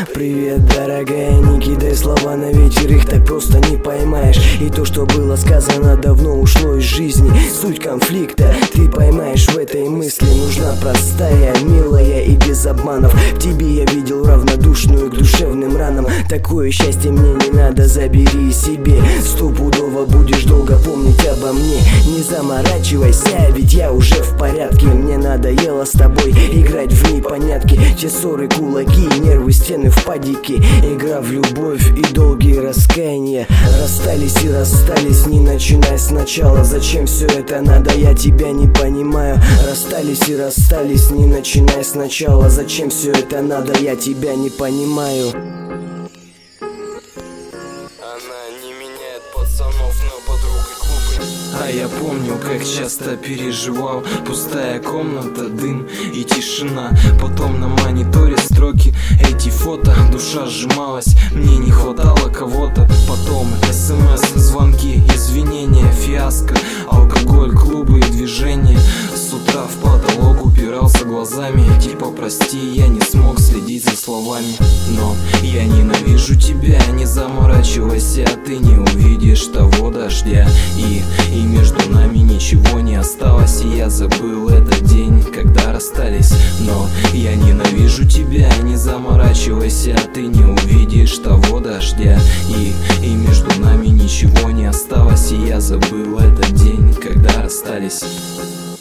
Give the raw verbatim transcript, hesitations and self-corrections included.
Привет, дорогая, не кидай слова на ветер, их так просто не поймаешь. И то, что было сказано, давно ушло из жизни. Суть конфликта ты поймаешь в этой мысли. Нужна простая, милая и без обманов. В тебе я видел равнодушную к душевным ранам. Такое счастье мне не надо, забери себе. Стопудово будешь долго помнить обо мне. Не заморачивайся, ведь я уже в порядке. Мне надоело с тобой играть в непонятки. Те ссоры, кулаки, нервы, стены, впадики. Игра в любовь и долгие раскаяния. Расстались и расстались, не начинай сначала. Зачем все это надо, я тебя не понимаю. Расстались и расстались, не начинай сначала. Зачем все это надо, я тебя не понимаю. Она не меняет пацанов на подруг и клубы. А я помню, как часто переживал. Пустая комната, дым и тишина. Потом на мониторе строки, эти фото. Душа сжималась, мне не хватало кого-то. Потом смс, звонки, извинения, фиаско. Алкоголь, клубы и движения. С утра в потолок упирался глазами. Типа прости, я не смог следить за словами. Но я ненавижу тебя, не заморачивайся. Ты не увидишь того дождя. И, и между нами ничего не осталось. И я забыл этот день, когда расстались. Но я ненавижу тебя, не заморачивайся. Ты не увидишь того дождя. И, и между нами ничего не осталось. И я забыл этот день, когда расстались.